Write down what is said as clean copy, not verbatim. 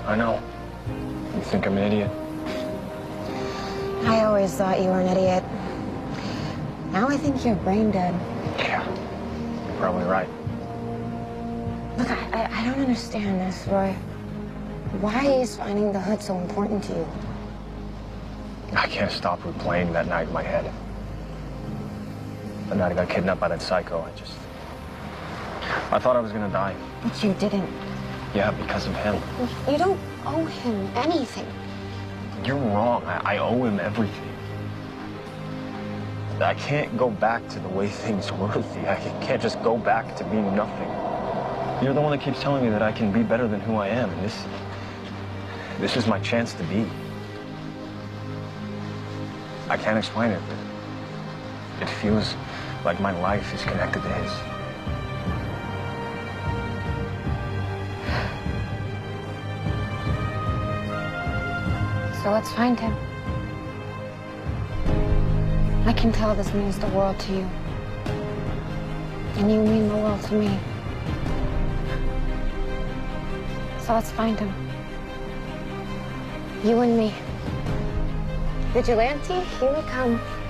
I know. You think I'm an idiot? I always thought you were an idiot. Now I think you're brain dead. Yeah, you're probably right. Look, I don't understand this, Roy. Why is finding the hood so important to you? I can't stop replaying that night in my head. The night I got kidnapped by that psycho, I thought I was gonna die. But you didn't. Yeah, because of him. You don't owe him anything. You're wrong. I owe him everything. I can't go back to the way things were with you. I can't just go back to being nothing. You're the one that keeps telling me that I can be better than who I am, and this is my chance to be. I can't explain it, but it feels like my life is connected to his. So let's find him. I can tell this means the world to you. And you mean the world to me. So let's find him. You and me. Vigilante, here we come.